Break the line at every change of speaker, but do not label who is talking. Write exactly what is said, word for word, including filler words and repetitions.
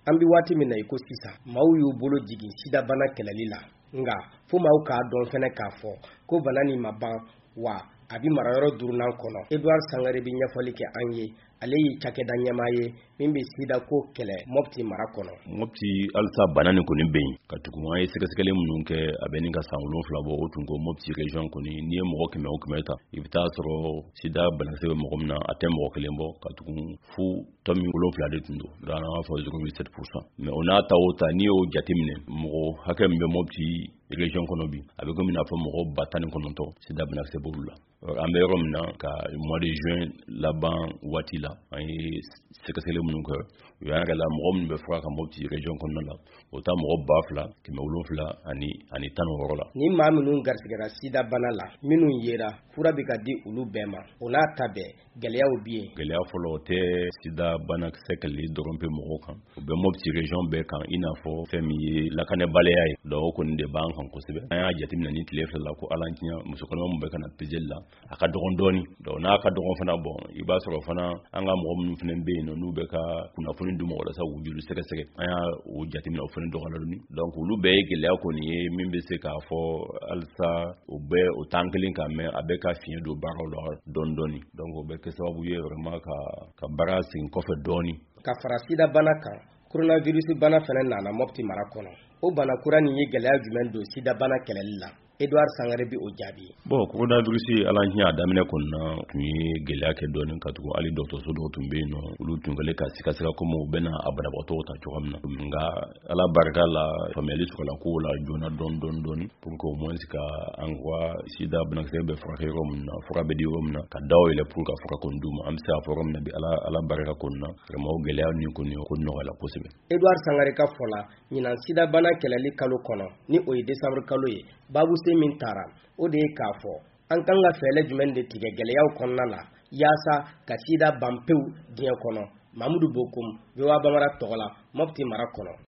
an bi waati min na iko sisan maaw y'u bolo jigin sida bana kɛlɛli la nga fo maaw k'a dɔn fɛnɛ k'a fɔ ko bana ni ma ban wa a bi marayɔrɔ durunan kɔnɔ. Edouard Sangare bi ɲɛfɔli kɛ an ye, ale y'i cakɛda ɲɛmaa ye min bɛ sida ko kɛlɛ Mopti mara kɔnɔ.
Mopti alisa bana ni kɔni bɛ yen ka tugu an ye sɛgɛsɛgɛli minnu kɛ a bɛ ni ka san wolonwula bɔ o tun ko Mopti region kɔni n'i ye mɔgɔ kɛmɛ o kɛmɛ ta i bɛ taa sɔrɔ sida banakisɛ bɛ mɔgɔ min na a tɛ mɔgɔ kelen bɔ ka tugu fu tɔmi wolonwula de tun don dans an b'a fɔ zéro virgule sept pour cent mais o n'a ta o ta n'i y'o jateminɛ mɔgɔ hakɛ min bɛ Mopti region kɔnɔ bi a bɛ komi n'a fɔ mɔgɔ ba tan ni kɔnɔntɔn sida banakisɛ b'olu la. An bɛ yɔrɔ min na ka mois de juin laban waati la an ye sɛgɛsɛgɛli minnu kɛ u y'an yɛrɛ la mɔgɔ minnu bɛ fura ka Mopti region kɔnɔna la o taa mɔgɔ ba fila kɛmɛ wolonwula ani ani tan ni wɔɔrɔ la.
Ni maa minnu garisigɛra sida bana la minnu yera fura bɛ ka di olu bɛɛ ma o n'a ta bɛɛ gɛlɛyaw bi yen.
Gɛlɛya fɔlɔ o tɛ sida banakisɛ kɛlɛli dɔrɔn pe mɔgɔw kan u bɛ Mopti region bɛɛ kan i n'a fɔ fɛn min ye lakanabaliya ye donc o kɔni de b'an kan kosɛbɛ. An y'a jateminɛ ni tile fila la ko ala tiɲɛ musokɔnɔma min bɛ ka na peseli la a ka dɔgɔn dɔɔni donc n'a ka dɔgɔn fana bɔn i b'a sɔrɔ fana an ka mɔgɔ minnu fana bɛ yen n'u bɛ ka kunnafoni di mɔgɔ la sa u joli sɛgɛsɛgɛ an y'a o jateminɛ o fana dɔgɔyalen donc olu bɛɛ ye gɛlɛya kɔni ye min bɛ se k'a fɔ halisa o bɛ o tan kelen kan mɛ a bɛ ka fiɲɛ don baaraw la dɔɔni dɔɔni donc o bɛ kɛ sababu ye vraiment ka ka baara segin kɔfɛ dɔɔni.
Ka fara sida bana kan coronavirus bana fana nana Mopti mara kɔnɔ o bana kura nin ye gɛlɛya jumɛn don sida bana kɛlɛli la. Edouard Sangare bi o jaabi.
Bon coronavirus ala ɲɛ a daminɛ kɔni na tun ye gɛlɛya kɛ dɔɔni ka tugu hali dɔgɔtɔrɔso dɔw tun bɛ yen nɔ olu tun kɛlen ka sikasika komi u bɛna a banabagatɔw ta cogo min na nka ala barika la faamuyali sɔrɔla kow la joona dɔɔni dɔɔni dɔɔni pour que au moins ka an ka sida banakisɛ bɛ furakɛ yɔrɔ min na fura bɛ di yɔrɔ min na ka daw yɛlɛ pour ka fura kɔni d'u ma an bɛ se k'a fɔ yɔrɔ min na bi ala ala barika kɔni na vraiment o gɛlɛya nin kɔni ko nɔgɔyala kosɛbɛ.
Edouard Sangare ka fɔ la ɲinan sida bana kɛlɛli kalo kɔnɔ ni o ye décembre kalo ye baabuse min taara o de ye k'a fɔ an kan ka fɛɛrɛ jumɛn de tigɛ gɛlɛyaw kɔnɔna la yaasa ka sida ban pewu diɲɛ kɔnɔ. Mamudu Bokum, V O A Bambara tɔgɔ la, Mopti mara kɔnɔ.